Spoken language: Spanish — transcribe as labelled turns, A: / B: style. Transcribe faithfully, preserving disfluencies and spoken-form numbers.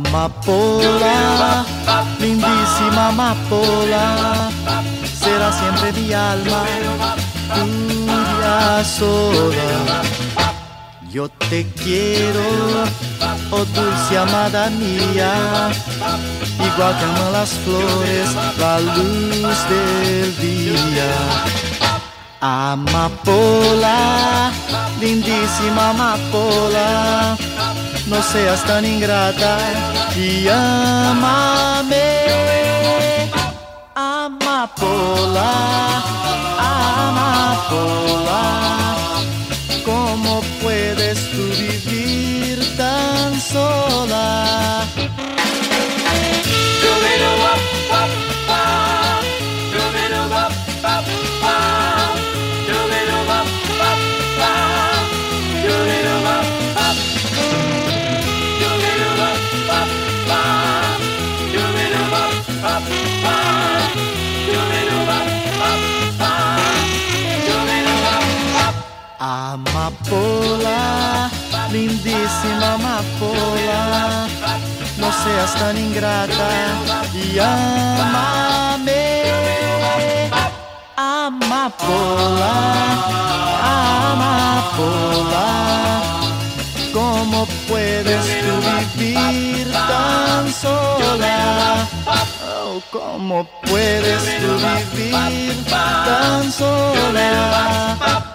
A: Amapola, lindísima amapola, será siempre mi alma, tuya sola. Yo te quiero, oh dulce amada mía, igual que aman las flores la luz del día. Amapola, lindísima amapola, no seas tan ingrata y ámame. Amapola, amapola, ¿cómo puedes tú vivir tan sola? Amapola, lindísima amapola, no seas tan ingrata y ámame. Amapola, amapola, ¿cómo puedes tú vivir tan sola? Oh, ¿cómo puedes tú vivir tan sola?